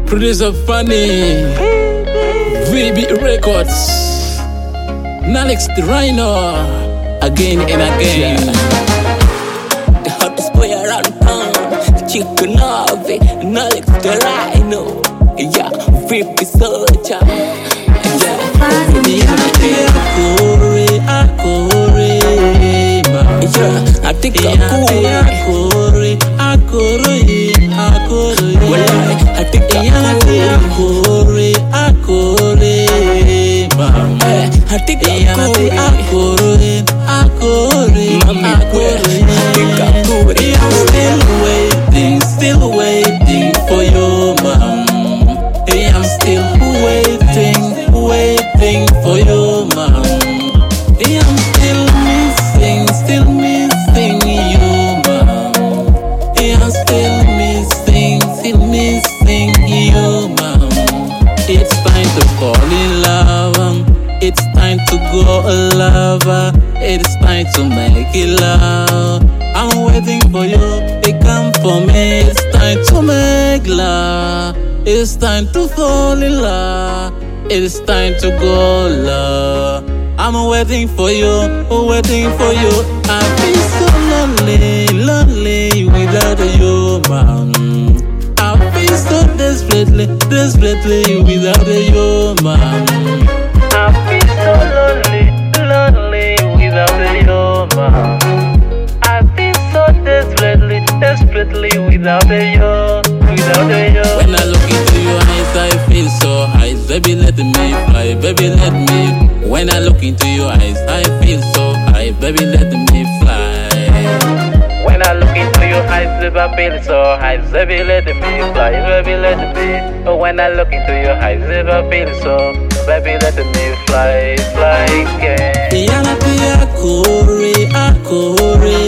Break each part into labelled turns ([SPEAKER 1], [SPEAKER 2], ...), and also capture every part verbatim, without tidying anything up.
[SPEAKER 1] Producer Funny, V B Records, Nalex the Rhino, again and again.
[SPEAKER 2] The hottest boy around town, Chicken Ave, Nalex the Rhino. Yeah, V B Soldier. Yeah, yeah, I think I'm cool.
[SPEAKER 1] Akore, akore, akore.
[SPEAKER 2] Well, I think I'm cool.
[SPEAKER 1] Akore, akore, mama.
[SPEAKER 2] I think I'm cool.
[SPEAKER 1] Akore, akore, akore.
[SPEAKER 2] I think I'm cool.
[SPEAKER 1] I'm still waiting, still waiting for you, mama. I'm still waiting, waiting for you, mama. I'm still missing, still missing you, mama. I'm still missing, still missing you, mama. It's time to fall in love. It's time to go lover. It's time to make it love. I'm waiting for you, they come for me. It's time to make love. It's time to fall in love. It's time to go love. I'm waiting for you, waiting for you. I feel so lonely, lonely without you, man. I feel so desperately, desperately without you, man. I feel so lonely, lonely without you, man. I feel so desperately, desperately without you, without you. When I look into your eyes, I feel so high. Baby, let me fly, baby, let me. When I look into your eyes, I feel so high. Baby, let me fly. When I look into your eyes, baby, I feel so high. Baby, let me fly, baby, let me. When I look into your eyes, baby, I feel so. Baby, let me fly, fly again. Yeah, akore, akore,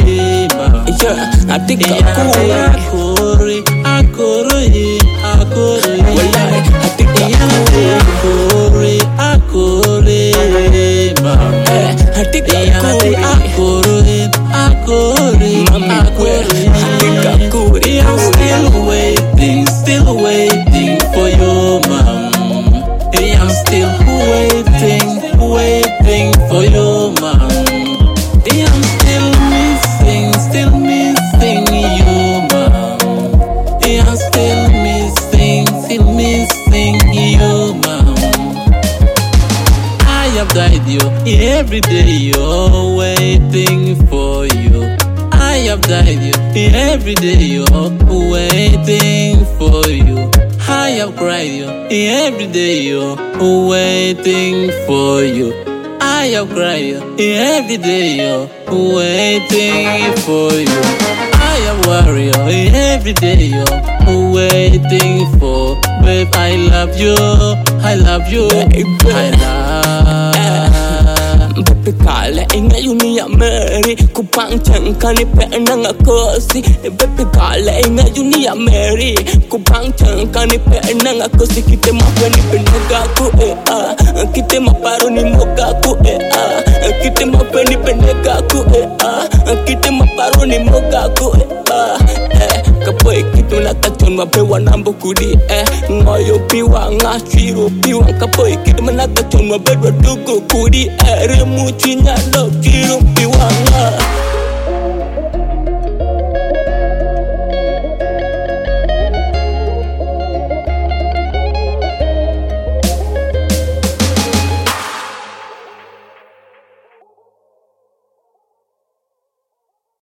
[SPEAKER 1] ma.
[SPEAKER 2] Yeah, I think I'm cool.
[SPEAKER 1] Akore, akore, akore.
[SPEAKER 2] Well, I think I'm cool.
[SPEAKER 1] Akore, akore, ma.
[SPEAKER 2] I think I'm cool.
[SPEAKER 1] Akore, akore, akore.
[SPEAKER 2] I think I'm cool.
[SPEAKER 1] I'm still waiting, still waiting for you, mama. I'm still waiting, waiting for you, mama. I'm still missing, still missing you, mama. I'm still missing, still missing you, mama. I have died you every day, you're waiting for you. I have died you every day, you're waiting for you. I have cried you every day, you're waiting for you. I have cried you every day, you're waiting for you. I have worried you every day, you're waiting for. Babe, I love you, I love you, I love.
[SPEAKER 2] Baby kala inga yuni ya Mary kupang changkani pe nang akosi. Baby kala inga yuni ya Mary kupang changkani pe nang akosi. Kite mapani penaga ku eh ah, kite maparo ni moga ku eh ah, kite mapani penaga ku eh ah, kite maparo ni moga ku eh ah. Kapoy kito nakachon mabewa nambo kudi eh ngoyo piwa ngashiro piwa kapoy kito nakachon mabewa dugo kudi eh remuchinya do kiro piwa nga.